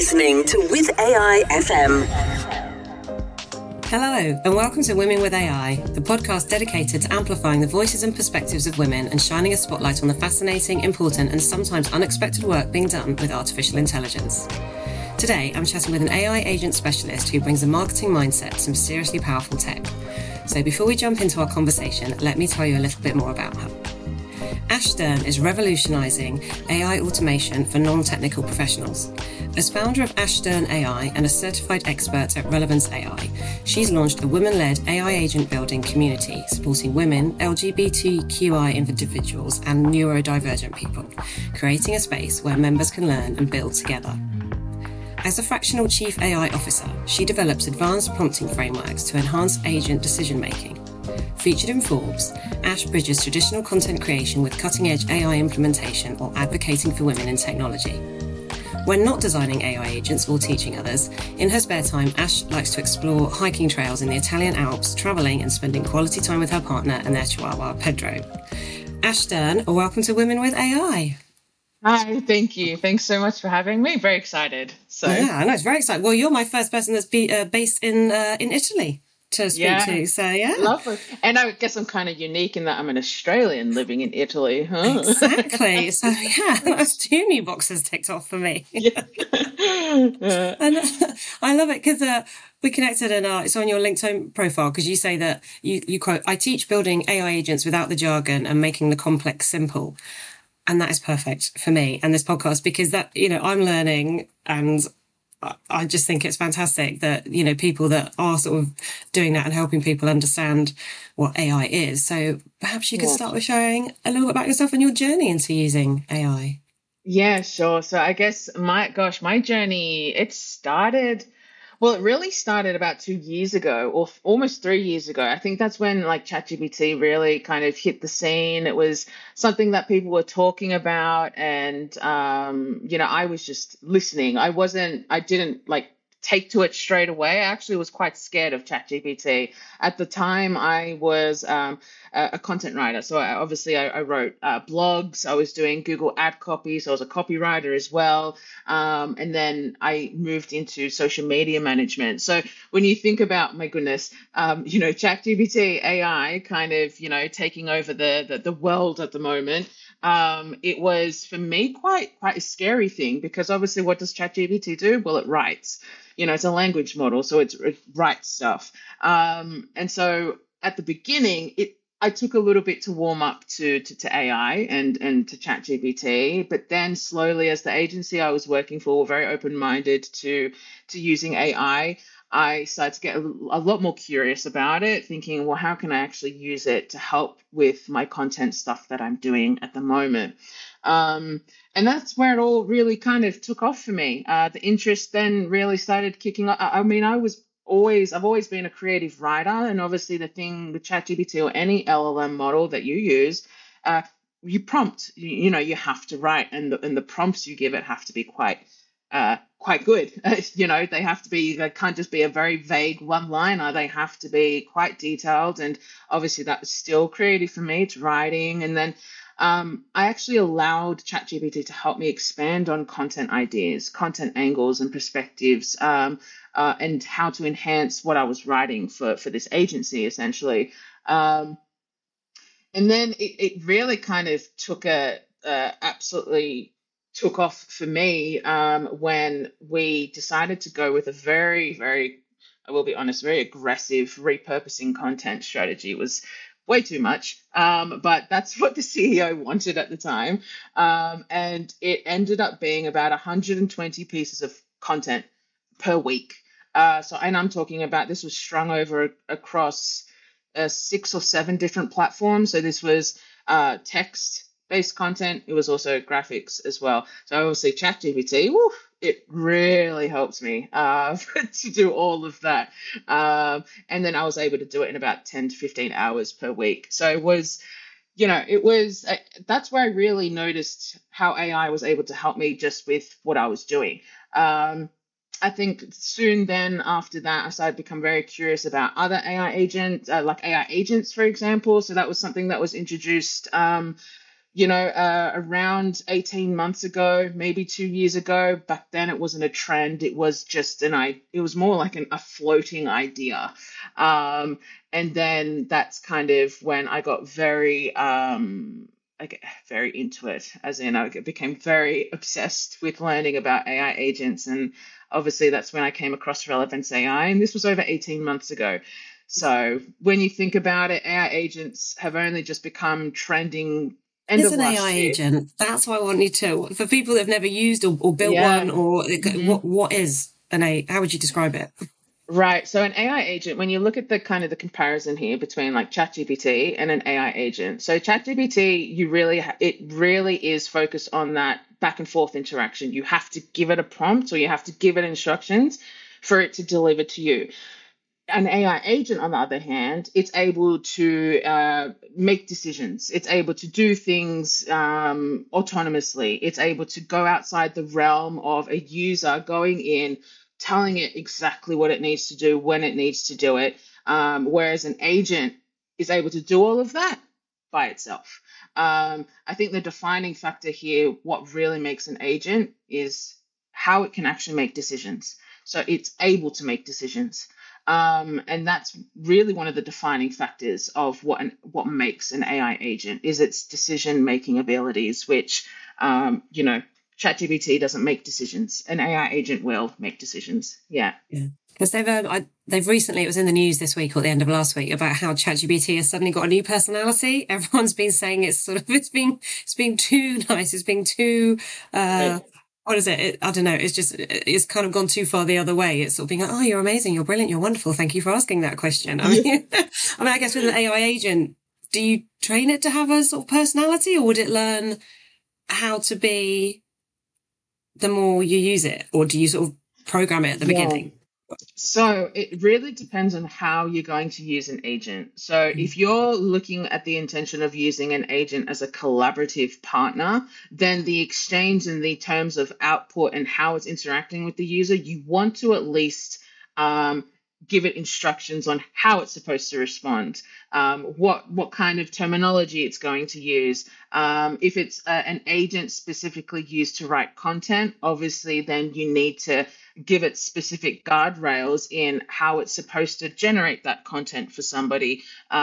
listening to With AI FM. Hello, and welcome to Women with AI, the podcast dedicated to amplifying the voices and perspectives of women and shining a spotlight on the fascinating, important, and sometimes unexpected work being done with artificial intelligence. Today, I'm chatting with an AI agent specialist who brings a marketing mindset to some seriously powerful tech. So before we jump into our conversation, let me tell you a little bit more about her. Ash Stern is revolutionising AI automation for non-technical professionals. As founder of Ash Stern AI and a certified expert at Relevance AI, she's launched a women-led AI agent building community supporting women, LGBTQI individuals, and neurodivergent people, creating a space where members can learn and build together. As a fractional chief AI officer, she develops advanced prompting frameworks to enhance agent decision-making. Featured in Forbes, Ash bridges traditional content creation with cutting-edge AI implementation or advocating for women in technology. When not designing AI agents or teaching others, in her spare time, Ash likes to explore hiking trails in the Italian Alps, travelling and spending quality time with her partner and their chihuahua, Pedro. Ash Stern, welcome to Women with AI. Hi, thank you. Thanks so much for having me. Very excited. Yeah, I know, it's very exciting. Well, you're my first person that's based in Italy to speak to, so yeah. Lovely. And I guess I'm kind of unique in that I'm an Australian living in Italy, huh? Exactly. So yeah, that's 2 new boxes ticked off for me. Yeah. And I love it because we connected and it's on your LinkedIn profile because you say that you quote, "I teach building AI agents without the jargon and making the complex simple." And that is perfect for me and this podcast because that, I'm learning and I just think it's fantastic that, people that are sort of doing that and helping people understand what AI is. So perhaps you could start with sharing a little bit about yourself and your journey into using AI. Yeah, sure. So I guess my journey, it really started about 2 years ago or almost 3 years ago. I think that's when like ChatGPT really kind of hit the scene. It was something that people were talking about and, I was just listening. I didn't like take to it straight away. I actually was quite scared of ChatGPT. At the time, I was a content writer. So I wrote blogs. I was doing Google ad copy. So I was a copywriter as well. And then I moved into social media management. So when you think about, my goodness, ChatGPT, AI kind of, taking over the world at the moment, it was for me quite a scary thing because obviously what does ChatGPT do? Well, it writes. It's a language model, so it writes stuff. And so at the beginning, I took a little bit to warm up to AI and to ChatGPT, but then slowly, as the agency I was working for were very open-minded to using AI, I started to get a lot more curious about it, thinking, well, how can I actually use it to help with my content stuff that I'm doing at the moment? And that's where it all really kind of took off for me. The interest then really started kicking up. I mean, I've always been a creative writer, and obviously the thing with ChatGPT or any LLM model that you use, you prompt. You have to write, and the prompts you give it have to be quite good. They have to be. They can't just be a very vague one-liner. They have to be quite detailed, and obviously that was still creative for me. It's writing, and then. I actually allowed ChatGPT to help me expand on content ideas, content angles, and perspectives, and how to enhance what I was writing for this agency, essentially. And then it really kind of absolutely took off for me when we decided to go with a very, very, I will be honest, very aggressive repurposing content strategy. It was way too much, but that's what the CEO wanted at the time. And it ended up being about 120 pieces of content per week. And I'm talking about this was strung over across 6 or 7 different platforms. So this was text-based content. It was also graphics as well. So obviously ChatGPT, it really helped me to do all of that. And then I was able to do it in about 10 to 15 hours per week. So it was, that's where I really noticed how AI was able to help me just with what I was doing. I think soon then after that, I started to become very curious about other AI agents, like AI agents, for example. So that was something that was introduced around 18 months ago, maybe 2 years ago. Back then, it wasn't a trend. It was just it was more like a floating idea. And then that's kind of when I got very into it, as in I became very obsessed with learning about AI agents. And obviously, that's when I came across Relevance AI. And this was over 18 months ago. So when you think about it, AI agents have only just become trending end Is of an AI last year. agent? That's why I want you to, for people that have never used or built one, Yeah. or Mhm. what is an A? How would you describe it? Right. So an AI agent, when you look at the kind of the comparison here between like ChatGPT and an AI agent. So ChatGPT, it really is focused on that back and forth interaction. You have to give it a prompt or you have to give it instructions for it to deliver to you. An AI agent, on the other hand, it's able to make decisions. It's able to do things autonomously. It's able to go outside the realm of a user going in, telling it exactly what it needs to do, when it needs to do it. Whereas an agent is able to do all of that by itself. I think the defining factor here, what really makes an agent, is how it can actually make decisions. So it's able to make decisions. And that's really one of the defining factors of what makes an AI agent is its decision making abilities, which ChatGPT doesn't make decisions. An AI agent will make decisions. Yeah. Yeah. Because they've recently, it was in the news this week or at the end of last week, about how ChatGPT has suddenly got a new personality. Everyone's been saying it's being too nice. It's being too, Right. what is it? I don't know. It's kind of gone too far the other way. It's sort of being like, oh, you're amazing. You're brilliant. You're wonderful. Thank you for asking that question. I Yeah. mean, I guess with an AI agent, do you train it to have a sort of personality, or would it learn how to be the more you use it? Or do you sort of program it at the Yeah. beginning? So it really depends on how you're going to use an agent. So if you're looking at the intention of using an agent as a collaborative partner, then the exchange and the terms of output and how it's interacting with the user, you want to at least um, give it instructions on how it's supposed to respond, what kind of terminology it's going to use. If it's an agent specifically used to write content, obviously then you need to give it specific guardrails in how it's supposed to generate that content for somebody.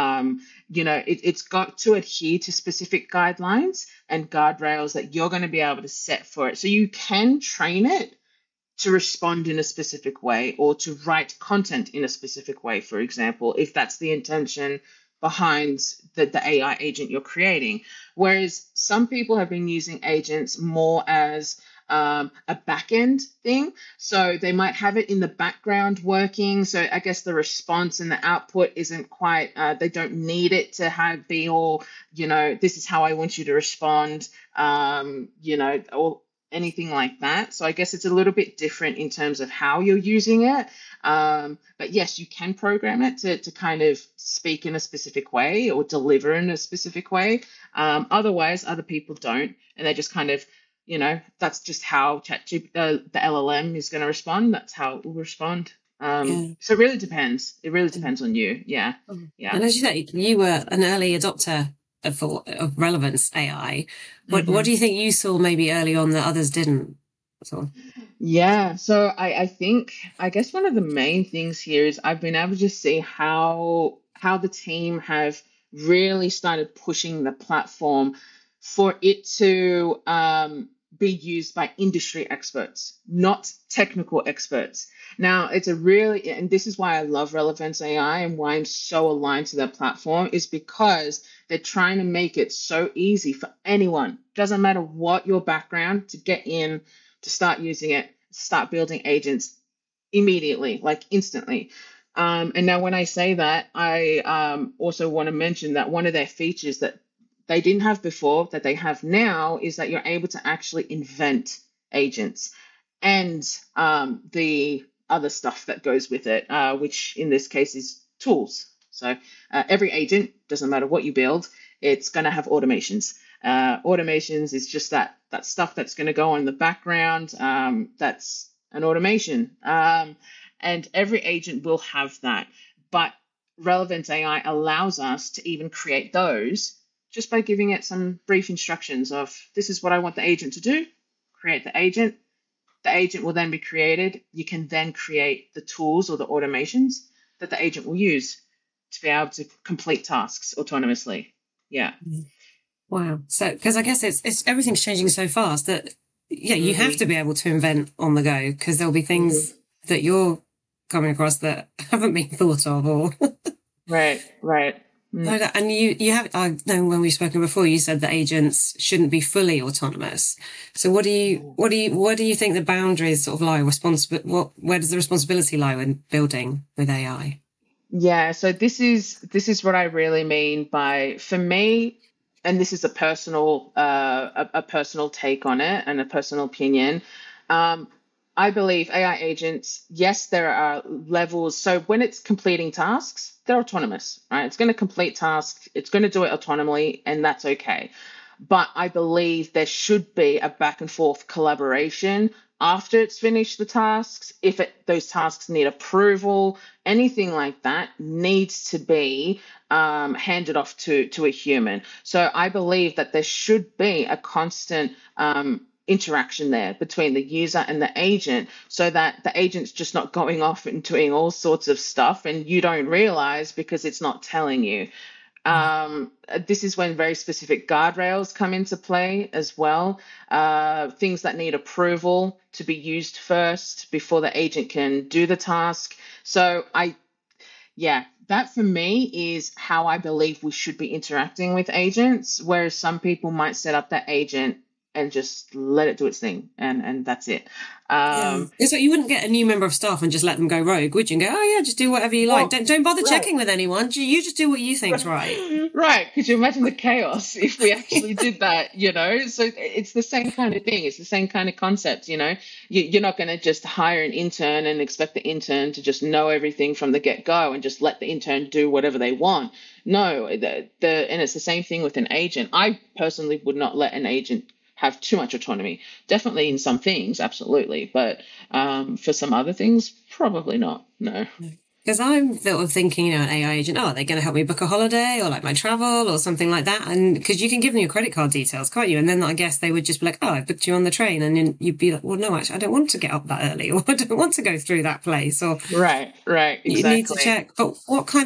It's got to adhere to specific guidelines and guardrails that you're going to be able to set for it. So you can train it to respond in a specific way or to write content in a specific way, for example, if that's the intention behind the AI agent you're creating. Whereas some people have been using agents more as a back end thing. So they might have it in the background working. So I guess the response and the output isn't quite, they don't need it to be all, this is how I want you to respond, or anything like that. So I guess it's a little bit different in terms of how you're using it. But yes, you can program it to kind of speak in a specific way or deliver in a specific way. Otherwise, other people don't, and they just kind of, that's just how the LLM is going to respond. That's how it will respond. Yeah. So it really depends. It really depends on you. Yeah. Yeah. And as you say, you were an early adopter of Relevance AI. What Mhm. do you think you saw maybe early on that others didn't? So, Yeah, so I think I guess one of the main things here is I've been able to see how the team have really started pushing the platform for it to be used by industry experts, not technical experts. Now, and this is why I love Relevance AI and why I'm so aligned to their platform, is because they're trying to make it so easy for anyone, doesn't matter what your background, to get in, to start using it, start building agents immediately, like instantly. And now, when I say that, I also want to mention that one of their features that they didn't have before, that they have now, is that you're able to actually invent agents and the other stuff that goes with it, which in this case is tools. So every agent, doesn't matter what you build, it's going to have automations. Automations is just that stuff that's going to go on in the background. That's an automation. And every agent will have that. But Relevance AI allows us to even create those just by giving it some brief instructions of this is what I want the agent to do. Create the agent. The agent will then be created. You can then create the tools or the automations that the agent will use to be able to complete tasks autonomously. Yeah. Wow. So, because I guess it's everything's changing so fast that, yeah, you have to be able to invent on the go, because there'll be things that you're coming across that haven't been thought of, or Right. and you have, I know when we've spoken before, you said that agents shouldn't be fully autonomous. So where do you think the boundaries sort of lie? Where does the responsibility lie when building with AI? Yeah, so this is what I really mean by, for me, and this is a personal take on it and a personal opinion. I believe AI agents, yes, there are levels. So when it's completing tasks, they're autonomous, right? It's going to complete tasks, it's going to do it autonomously, and that's okay. But I believe there should be a back and forth collaboration after it's finished the tasks. If those tasks need approval, anything like that needs to be handed off to a human. So I believe that there should be a constant interaction there between the user and the agent, so that the agent's just not going off and doing all sorts of stuff and you don't realize because it's not telling you. This is when very specific guardrails come into play as well. Things that need approval to be used first before the agent can do the task. So that for me is how I believe we should be interacting with agents, whereas some people might set up that agent and just let it do its thing, and that's it. So you wouldn't get a new member of staff and just let them go rogue, would you? And go, oh yeah, just do whatever you like. Don't bother checking with anyone. You just do what you think's right. Right. Could you imagine the chaos if we actually did that, So it's the same kind of thing. It's the same kind of concept, You're not going to just hire an intern and expect the intern to just know everything from the get-go and just let the intern do whatever they want. No, and it's the same thing with an agent. I personally would not let an agent have too much autonomy. Definitely in some things, absolutely. But for some other things, probably not. No. Because I'm sort of thinking, an AI agent, they're going to help me book a holiday or like my travel or something like that. And because you can give them your credit card details, can't you? And then I guess they would just be like, I booked you on the train. And then you'd be like, well, no, actually, I don't want to get up that early, or I don't want to go through that place. Or Right, exactly. You need to check. But what kind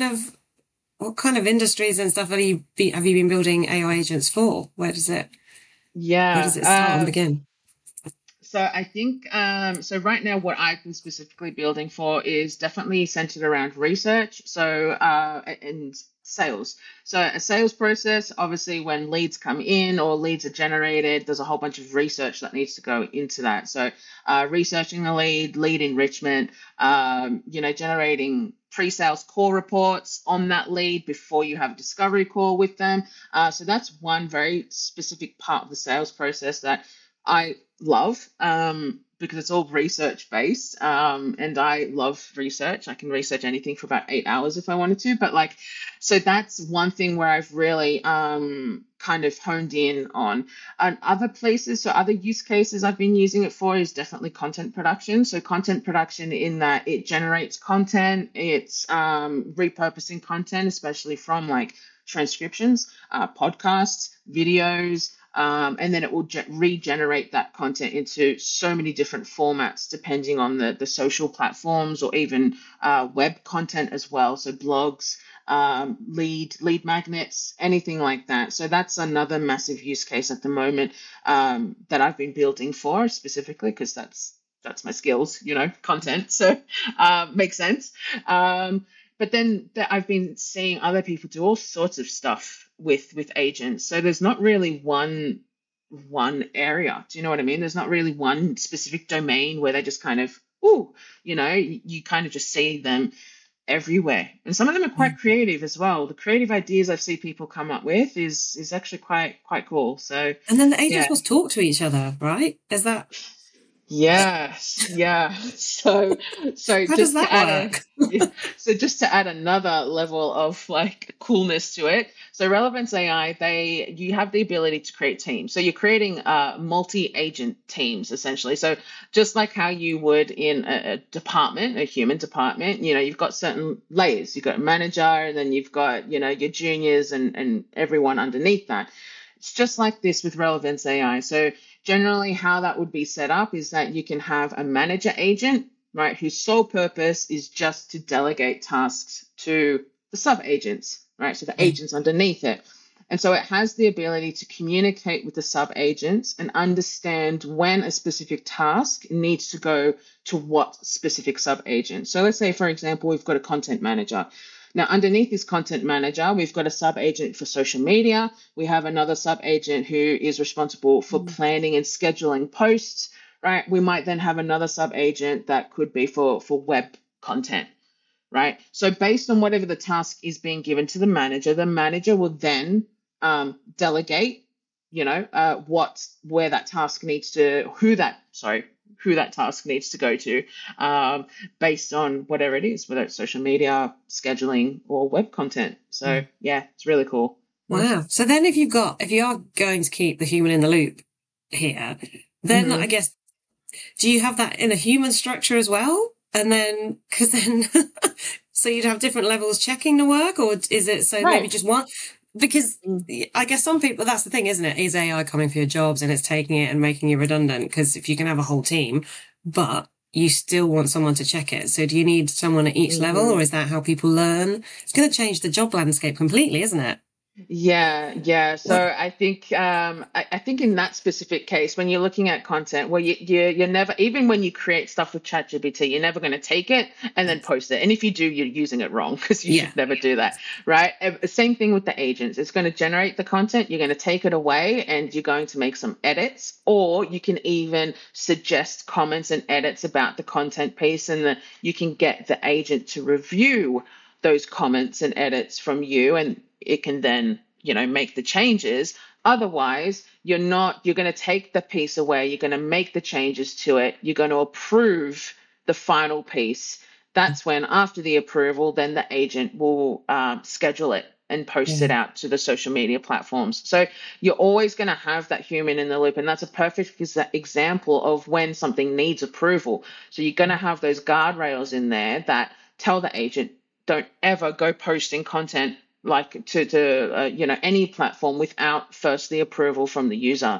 of industries and stuff have you been building AI agents for? Where does it start and begin? So I think, so right now what I've been specifically building for is definitely centered around research. So, and sales. So a sales process, obviously when leads come in or leads are generated, there's a whole bunch of research that needs to go into that. So, researching the lead enrichment, generating pre-sales call reports on that lead before you have a discovery call with them. So that's one very specific part of the sales process that I love, because it's all research based, and I love research. I can research anything for about 8 hours if I wanted to, but so that's one thing where I've really kind of honed in on. And other places, so other use cases I've been using it for is definitely content production. So content production in that it generates content, it's repurposing content, especially from transcriptions, podcasts, videos, and then it will regenerate that content into so many different formats depending on the social platforms, or even web content as well. So blogs, lead magnets, anything like that. So that's another massive use case at the moment that I've been building for specifically, because that's my skills, content. So makes sense. But then I've been seeing other people do all sorts of stuff with agents. So there's not really one area. Do you know what I mean? There's not really one specific domain where they just kind of, you kind of just see them everywhere. And some of them are quite creative as well. The creative ideas I see people come up with is actually quite cool. So and then the agents must talk to each other, right? Is that Yes, yeah. So How does just to that add a work? yeah, so just to add another level of like coolness to it. So Relevance AI, you have the ability to create teams. So you're creating multi-agent teams essentially. So just like how you would in a department, a human department, you've got certain layers. You've got a manager, and then you've got, your juniors and everyone underneath that. It's just like this with Relevance AI. So generally, how that would be set up is that you can have a manager agent, right, whose sole purpose is just to delegate tasks to the sub agents, right? So the Mm. agents underneath it. And so it has the ability to communicate with the sub agents and understand when a specific task needs to go to what specific sub agent. So let's say, for example, we've got a content manager. Now, underneath this content manager, we've got a sub agent for social media. We have another sub agent who is responsible for planning and scheduling posts, right? We might then have another sub agent that could be for web content, right? So based on whatever the task is being given to the manager will then delegate, where that task needs to, who that task needs to go to, um, based on whatever it is, whether it's social media, scheduling, or web content. So yeah, it's really cool. Wow. So then if you are going to keep the human in the loop here, then I Mm-hmm. guess, do you have that in a human structure as well? And then, because then, so you'd have different levels checking the work, or is it so maybe Right. just one? Because I guess some people, that's the thing, isn't it? Is AI coming for your jobs and it's taking it and making you redundant? Because if you can have a whole team, but you still want someone to check it. So do you need someone at each level, Mm-hmm. or is that how people learn? It's going to change the job landscape completely, isn't it? Yeah, yeah. So What? I think in that specific case, when you're looking at content, well, you're never, even when you create stuff with ChatGPT, you're never going to take it and then post it. And if you do, you're using it wrong because you Yeah. should never do that, right? Same thing with the agents. It's going to generate the content, you're going to take it away, and you're going to make some edits, or you can even suggest comments and edits about the content piece, and you can get the agent to review those comments and edits from you, and it can then make the changes. Otherwise, you're going to take the piece away, you're going to make the changes to it, you're going to approve the final piece. That's when, after the approval, then the agent will schedule it and post it Yeah. out to the social media platforms. So you're always going to have that human in the loop, and that's a perfect example of when something needs approval. So you're going to have those guardrails in there that tell the agent, don't ever go posting content like to any platform without firstly approval from the user.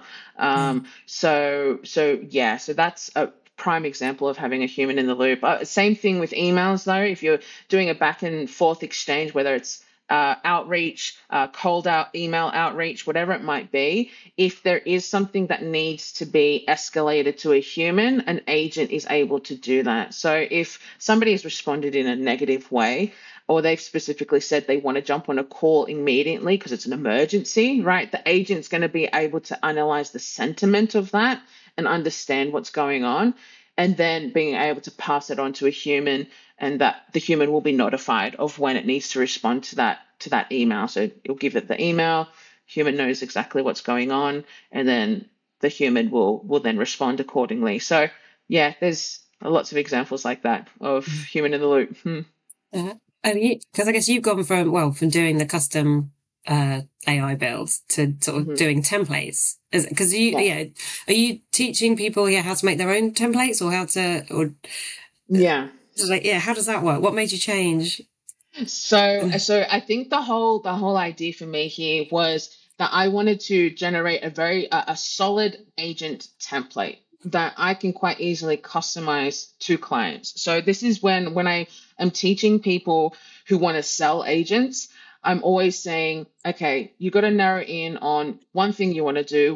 So that's a prime example of having a human in the loop. Same thing with emails though. If you're doing a back and forth exchange, whether it's outreach, cold out email outreach, whatever it might be, if there is something that needs to be escalated to a human, an agent is able to do that. So if somebody has responded in a negative way, or they've specifically said they want to jump on a call immediately because it's an emergency, right? The agent's going to be able to analyze the sentiment of that and understand what's going on, and then being able to pass it on to a human, and that the human will be notified of when it needs to respond to that email. So you'll give it the email, human knows exactly what's going on, and then the human will then respond accordingly. So yeah, there's lots of examples like that of human in the loop. Uh, and because I guess you've gone from doing the custom AI builds to sort of Mhm. doing templates. Because Yeah. are you teaching people how to make their own templates, or how to, or Yeah. how does that work? What made you change? So I think the whole idea for me here was that I wanted to generate a solid agent template that I can quite easily customize to clients. So this is when I am teaching people who want to sell agents, I'm always saying, okay, you got to narrow in on one thing you want to do,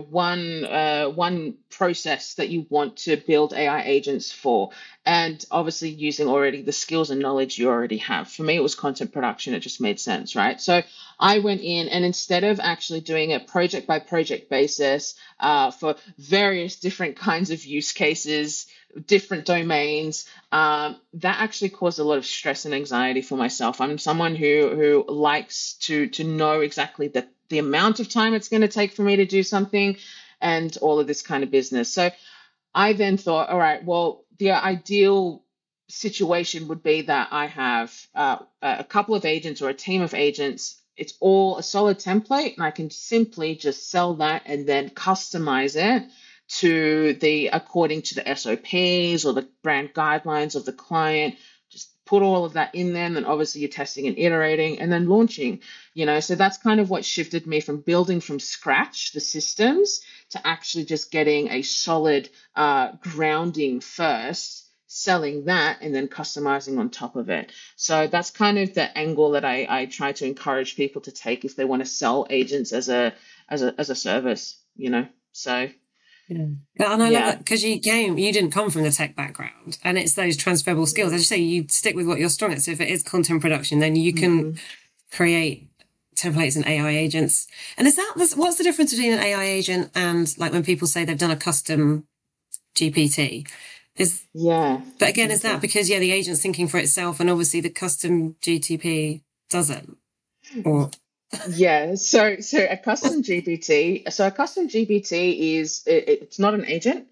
one process that you want to build AI agents for, and obviously using already the skills and knowledge you already have. For me, it was content production. It just made sense, right? So I went in, and instead of actually doing a project by project basis for various different kinds of use cases, different domains, that actually caused a lot of stress and anxiety for myself. I'm someone who likes to know exactly the amount of time it's going to take for me to do something, and all of this kind of business. So I then thought, all right, well, the ideal situation would be that I have a couple of agents or a team of agents. It's all a solid template, and I can simply just sell that and then customize it to the according to the SOPs or the brand guidelines of the client. Just put all of that in there, and then obviously you're testing and iterating and then launching. So that's kind of what shifted me from building from scratch the systems to actually just getting a solid grounding first, selling that, and then customizing on top of it. So that's kind of the angle that I try to encourage people to take if they want to sell agents as a service. So Yeah. And I love yeah. that because you didn't come from the tech background, and it's those transferable skills. As you say, you stick with what you're strong at. So if it is content production, then you can Mm-hmm. create templates and AI agents. And what's the difference between an AI agent and like when people say they've done a custom GPT? Yeah. But again, is that Okay. because the agent's thinking for itself, and obviously the custom GTP doesn't? Or Yeah, so a custom GPT is it's not an agent,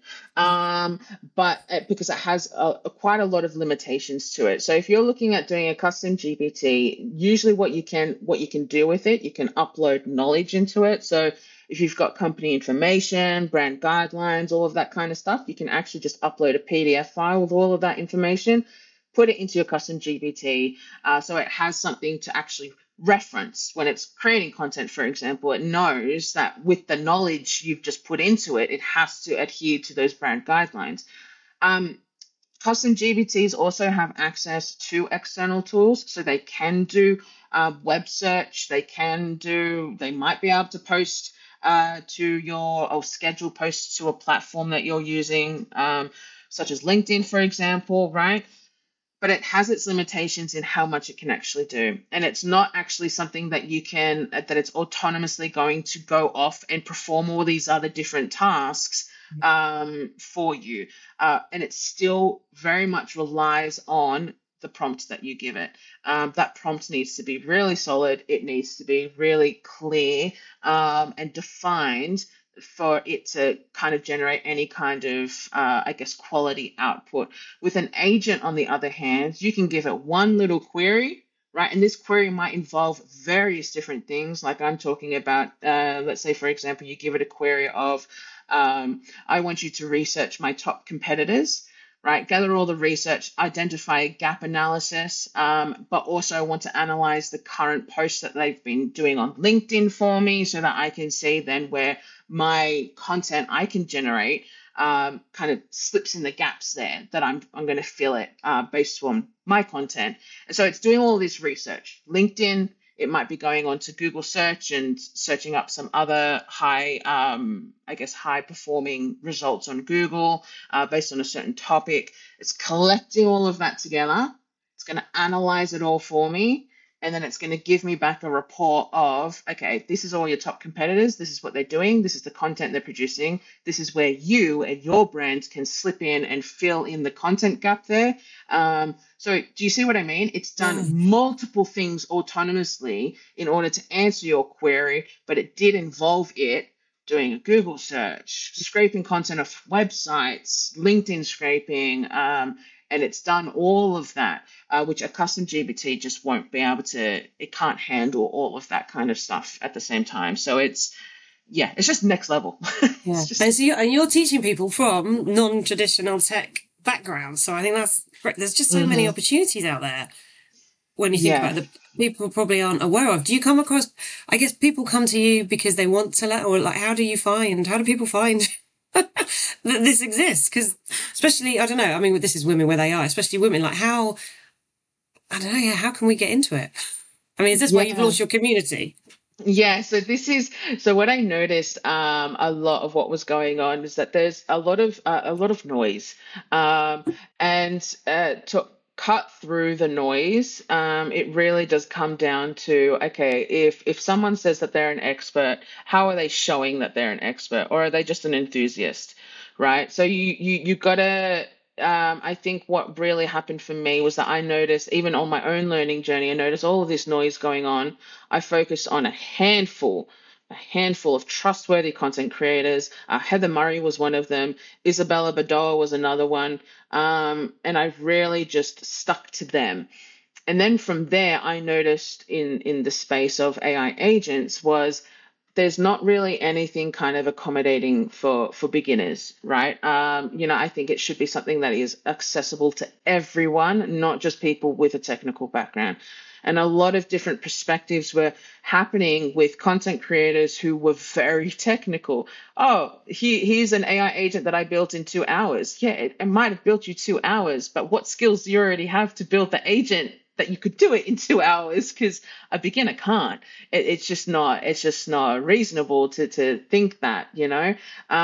but because it has quite a lot of limitations to it. So if you're looking at doing a custom GPT, usually what you can do with it, you can upload knowledge into it. So if you've got company information, brand guidelines, all of that kind of stuff, you can actually just upload a PDF file with all of that information, put it into your custom GPT, so it has something to actually reference when it's creating content. For example, it knows that with the knowledge you've just put into it, it has to adhere to those brand guidelines. um, Custom GPTs also have access to external tools, so they can do web search, they might be able to post to your or schedule posts to a platform that you're using, such as LinkedIn, for example, right? But it has its limitations in how much it can actually do. And it's not actually something that it's autonomously going to go off and perform all these other different tasks for you. And it still very much relies on the prompt that you give it. That prompt needs to be really solid, it needs to be really clear and defined for it to kind of generate any kind of, I guess, quality output. With an agent, on the other hand, you can give it one little query, right? And this query might involve various different things. Like I'm talking about, let's say, for example, you give it a query of, I want you to research my top competitors, right? Gather all the research, identify a gap analysis, but also want to analyze the current posts that they've been doing on LinkedIn for me so that I can see then where my content I can generate kind of slips in the gaps there that I'm going to fill it based on my content. And so it's doing all this research. LinkedIn, it might be going on to Google search and searching up some other high performing results on Google based on a certain topic. It's collecting all of that together. It's going to analyze it all for me. And then it's going to give me back a report of, okay, this is all your top competitors. This is what they're doing. This is the content they're producing. This is where you and your brand can slip in and fill in the content gap there. So do you see what I mean? It's done multiple things autonomously in order to answer your query, but it did involve it doing a Google search, scraping content off websites, LinkedIn scraping, and it's done all of that, which a custom GPT just won't be able to. It can't handle all of that kind of stuff at the same time. So it's just next level. yeah, It's just and so you're teaching people from non-traditional tech backgrounds. So I think that's great. There's just so many hmm opportunities out there when you think yeah. about it, the people probably aren't aware of. Do you come across? I guess people come to you because they want to learn, or like, how do people find that this exists? Because especially, I don't know. I mean, this is women with AI, especially women. Like, I don't know. Yeah, how can we get into it? I mean, is this why you've Yeah. launched your community? Yeah, so what I noticed a lot of what was going on is that there's a lot of noise, um and to cut through the noise, it really does come down to, okay, if someone says that they're an expert, how are they showing that they're an expert, or are they just an enthusiast, right? So you gotta, I think what really happened for me was that I noticed, even on my own learning journey, I noticed all of this noise going on. I focused on a handful a handful of trustworthy content creators. Heather Murray was one of them. Isabella Badoa was another one. And I've really just stuck to them. And then from there, I noticed in the space of AI agents was there's not really anything kind of accommodating for beginners, right? I think it should be something that is accessible to everyone, not just people with a technical background. And a lot of different perspectives were happening with content creators who were very technical. Oh, here's an AI agent that I built in 2 hours. Yeah, it might have built you 2 hours, but what skills do you already have to build the agent that you could do it in 2 hours? Because a beginner can't. It's just not reasonable to think that.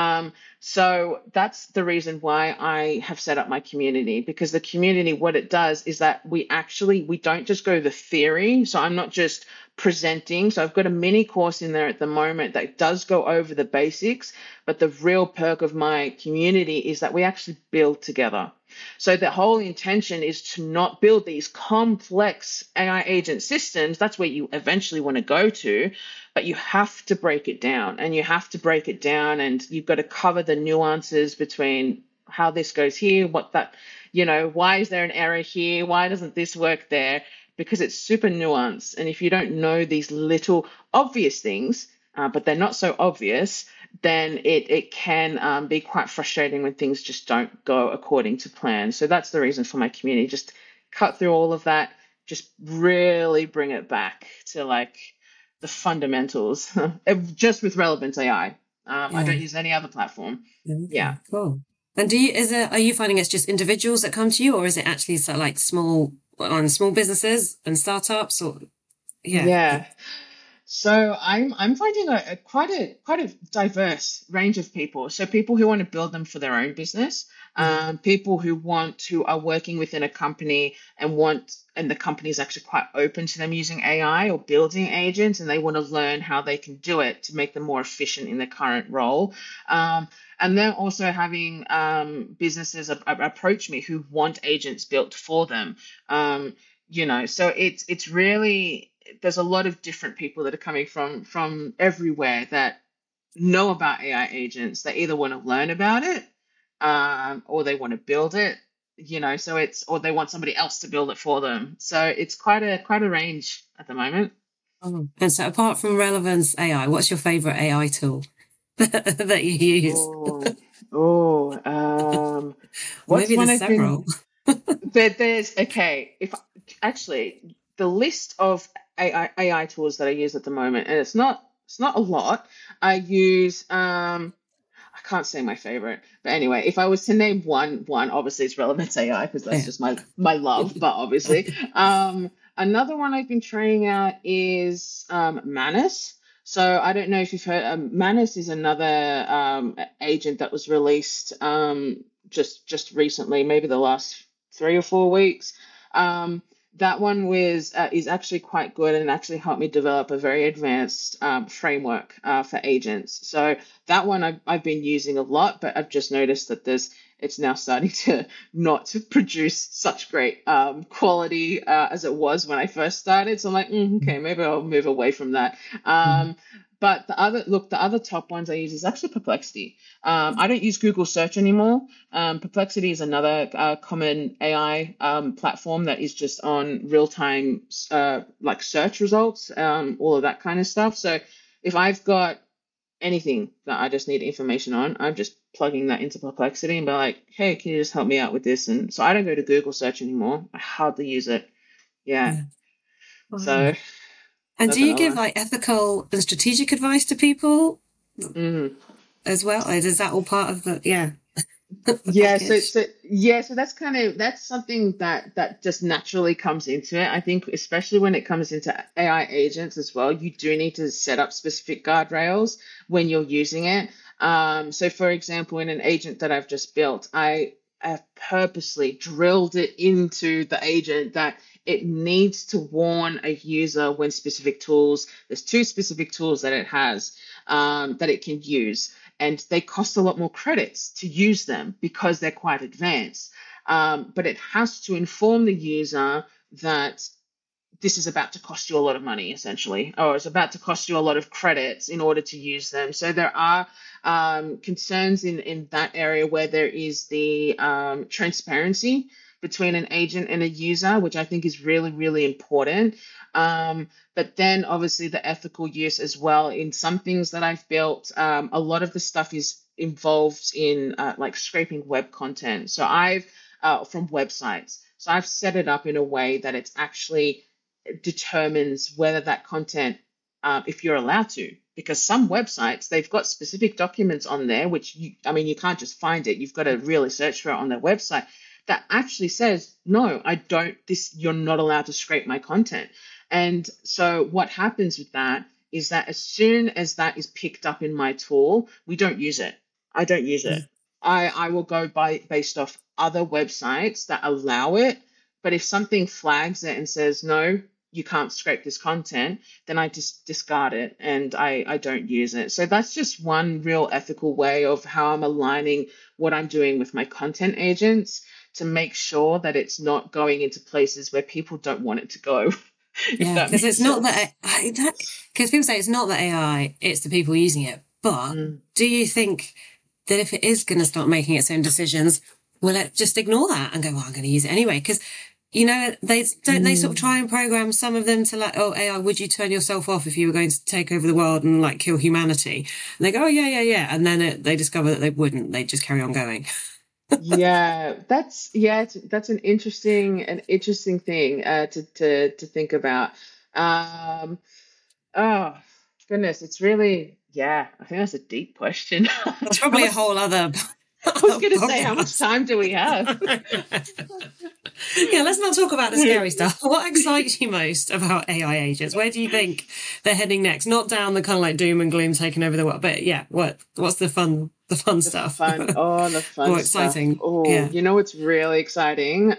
So that's the reason why I have set up my community, because the community, what it does is that we don't just go the theory. So I'm not just presenting. So I've got a mini course in there at the moment that does go over the basics, but the real perk of my community is that we actually build together. So the whole intention is to not build these complex AI agent systems. That's where you eventually want to go to, but you have to break it down, and you've got to cover the nuances between how this goes here, why is there an error here? Why doesn't this work there? Because it's super nuanced. And if you don't know these little obvious things, but they're not so obvious, then it can be quite frustrating when things just don't go according to plan. So that's the reason for my community. Just cut through all of that, just really bring it back to like the fundamentals, just with Relevance AI. I don't use any other platform. Okay, Yeah. cool. And are you finding it's just individuals that come to you, or is it actually sort of like small businesses and startups, or yeah? Yeah. So I'm finding quite a diverse range of people. So people who want to build them for their own business, people who are working within a company and the company is actually quite open to them using AI or building agents, and they want to learn how they can do it to make them more efficient in their current role. And then also having businesses approach me who want agents built for them. So it's really, there's a lot of different people that are coming from everywhere that know about AI agents. They either want to learn about it, or they want to build it. Or they want somebody else to build it for them. So it's quite a range at the moment. Oh. And so, apart from Relevance AI, what's your favorite AI tool that you use? What's Maybe one there's I've been several. there's okay. If actually the list of AI tools that I use at the moment, and it's not a lot. I use I can't say my favorite, but anyway, if I was to name one, obviously it's Relevance AI because that's Yeah. just my love. But obviously, another one I've been trying out is Manus. So I don't know if you've heard. Manus is another agent that was released just recently, maybe the last 3 or 4 weeks. That one is actually quite good and actually helped me develop a very advanced framework for agents. So that one I've been using a lot, but I've just noticed that it's now starting to not to produce such great quality as it was when I first started. So I'm like, okay, maybe I'll move away from that. But the other top ones I use is actually Perplexity. I don't use Google Search anymore. Perplexity is another common AI platform that is just on real-time like search results, all of that kind of stuff. So if I've got anything that I just need information on, I'm just plugging that into Perplexity and be like, hey, can you just help me out with this? And so I don't go to Google Search anymore. I hardly use it. Yeah. Wow. So And that's do you another give one. like ethical and strategic advice to people Mhm. as well? Like, is that all part of the Yeah, so package? so so that's something that just naturally comes into it. I think especially when it comes into AI agents as well, you do need to set up specific guardrails when you're using it. So for example, in an agent that I've just built, I have purposely drilled it into the agent that it needs to warn a user when there's two specific tools that it has that it can use, and they cost a lot more credits to use them because they're quite advanced. But it has to inform the user that this is about to cost you a lot of money, essentially, or it's about to cost you a lot of credits in order to use them. So there are concerns in that area where there is the transparency between an agent and a user, which I think is really, really important. But then obviously the ethical use as well. In some things that I've built, a lot of the stuff is involved in like scraping web content. So I've from websites. So I've set it up in a way that it's actually determines whether that content, if you're allowed to, because some websites, they've got specific documents on there, which I mean, you can't just find it. You've got to really search for it on their website that actually says, no, I don't, you're not allowed to scrape my content. And so what happens with that is that as soon as that is picked up in my tool, we don't use it. I don't use it. I will go based off other websites that allow it. But if something flags it and says, no, you can't scrape this content, then I just discard it and I don't use it. So that's just one real ethical way of how I'm aligning what I'm doing with my content agents to make sure that it's not going into places where people don't want it to go. Yeah, because it's not that, because people say it's not the AI, it's the people using it. But do you think that if it is going to start making its own decisions, will it just ignore that and go, well, I'm going to use it anyway? Because, you know, they sort of try and program some of them to like, oh, AI, would you turn yourself off if you were going to take over the world and like kill humanity? And they go, oh, yeah. And then they discover that they wouldn't. They just carry on going. That's an interesting thing to think about. Oh goodness, it's really I think that's a deep question. That's probably a whole other. I was going to say, how much time do we have? Yeah, let's not talk about the scary stuff. What excites you most about AI agents? Where do you think they're heading next? Not down the kind of like doom and gloom taking over the world, but yeah, what's the fun stuff? The fun More stuff. exciting. Oh, yeah. You know what's really exciting?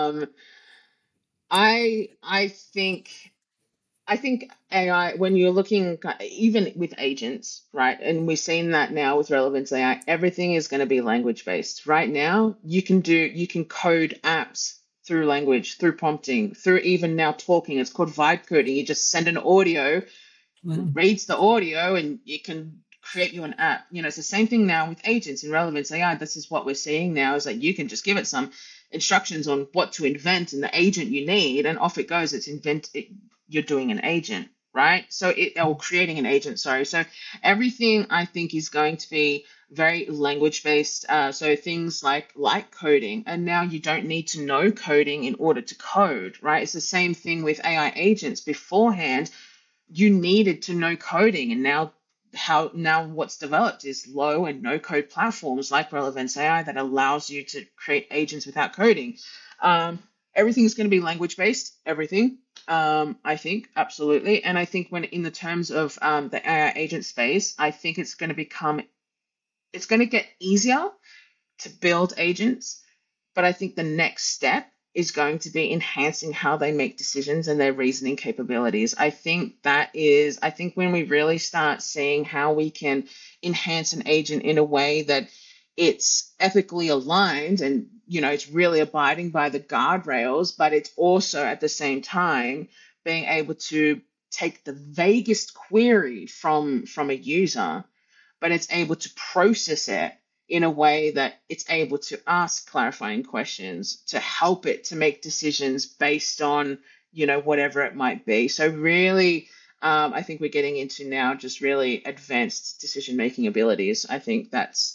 I think AI, when you're looking, even with agents, right? And we've seen that now with Relevance AI, everything is going to be language based. Right now, you can code apps through language, through prompting, through even now talking. It's called vibe coding. You just send an audio, reads the audio, and it can create you an app. You know, it's the same thing now with agents in Relevance AI. This is what we're seeing now, is that you can just give it some instructions on what to invent and the agent you need, and off it goes. You're doing an agent, right? Or creating an agent, sorry. So everything I think is going to be very language based. So things like coding, and now you don't need to know coding in order to code, right? It's the same thing with AI agents. Beforehand, you needed to know coding, and now what's developed is low and no code platforms like Relevance AI that allows you to create agents without coding. Everything is going to be language based, everything. I think absolutely. And I think when in the terms of the AI agent space, I think it's going to get easier to build agents, but I think the next step is going to be enhancing how they make decisions and their reasoning capabilities. I think when we really start seeing how we can enhance an agent in a way that it's ethically aligned and, you know, it's really abiding by the guardrails, but it's also at the same time being able to take the vaguest query from a user, but it's able to process it in a way that it's able to ask clarifying questions to help it to make decisions based on, you know, whatever it might be. So really, I think we're getting into now just really advanced decision-making abilities. I think that's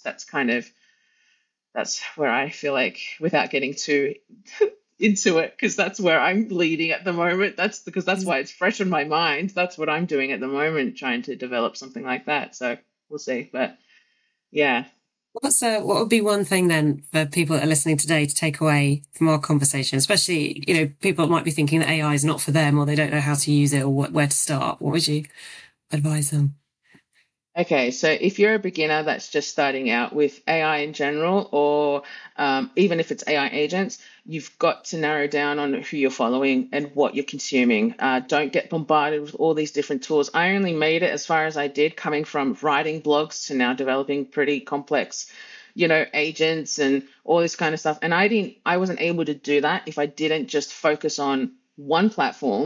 where I feel like, without getting too into it, because that's where I'm leading at the moment. That's why it's fresh in my mind. That's what I'm doing at the moment, trying to develop something like that. So we'll see. But yeah. What would be one thing then for people that are listening today to take away from our conversation, especially, you know, people might be thinking that AI is not for them, or they don't know how to use it, or where to start? What would you advise them? Okay, so if you're a beginner that's just starting out with AI in general, or even if it's AI agents, you've got to narrow down on who you're following and what you're consuming. Don't get bombarded with all these different tools. I only made it as far as I did, coming from writing blogs to now developing pretty complex, you know, agents and all this kind of stuff. And I wasn't able to do that if I didn't just focus on one platform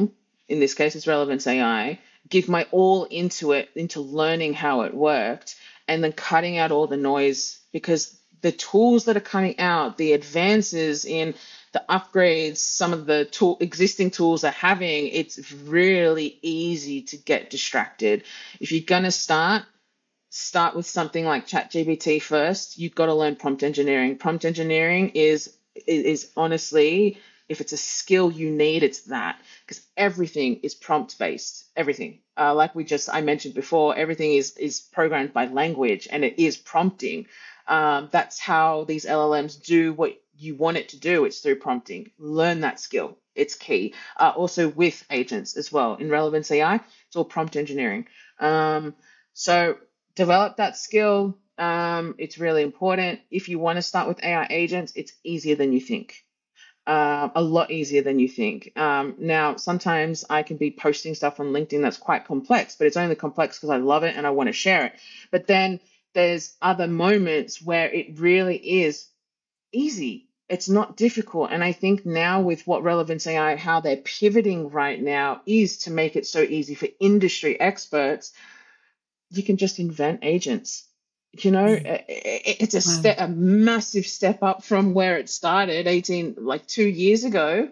in this case, it's Relevance AI, give my all into it, into learning how it worked, and then cutting out all the noise, because the tools that are coming out, the advances in the upgrades, some of the existing tools are having, it's really easy to get distracted. If you're going to start with something like ChatGPT first. You've got to learn prompt engineering. Prompt engineering is honestly, if it's a skill you need, it's that, because everything is prompt based. Everything, like I mentioned before, everything is programmed by language, and it is prompting. That's how these LLMs do what you want it to do. It's through prompting. Learn that skill. It's key. Also with agents as well. In Relevance AI, it's all prompt engineering. So develop that skill. It's really important. If you want to start with AI agents, it's easier than you think. A lot easier than you think. Now, sometimes I can be posting stuff on LinkedIn that's quite complex, but it's only complex because I love it and I want to share it. But then there's other moments where it really is easy. It's not difficult. And I think now with what Relevance AI, how they're pivoting right now is to make it so easy for industry experts. You can just invent agents. It's a massive step up from where it started 2 years ago.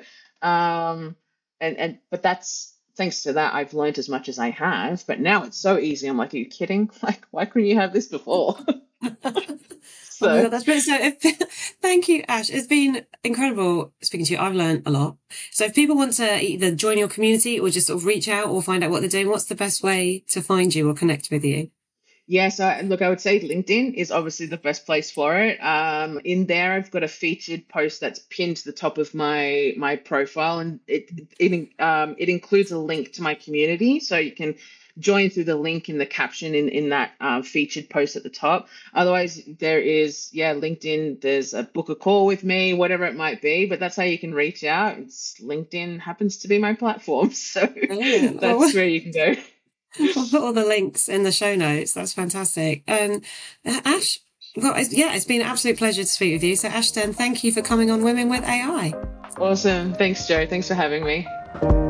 But that's thanks to that, I've learned as much as I have. But now it's so easy. I'm like, are you kidding? Like, why couldn't you have this before? Oh my God, that's brilliant. So thank you, Ash. It's been incredible speaking to you. I've learned a lot. So if people want to either join your community or just sort of reach out or find out what they're doing, what's the best way to find you or connect with you? Yeah, so look, I would say LinkedIn is obviously the best place for it. In there, I've got a featured post that's pinned to the top of my profile, and it includes a link to my community, so you can join through the link in the caption in that featured post at the top. Otherwise, there is LinkedIn. There's a book a call with me, whatever it might be, but that's how you can reach out. LinkedIn happens to be my platform, so that's where you can go. I'll put all the links in the show notes. That's fantastic. Ash, well, it's been an absolute pleasure to speak with you. So Ashton, thank you for coming on Women with AI. Awesome. Thanks, Jo. Thanks for having me.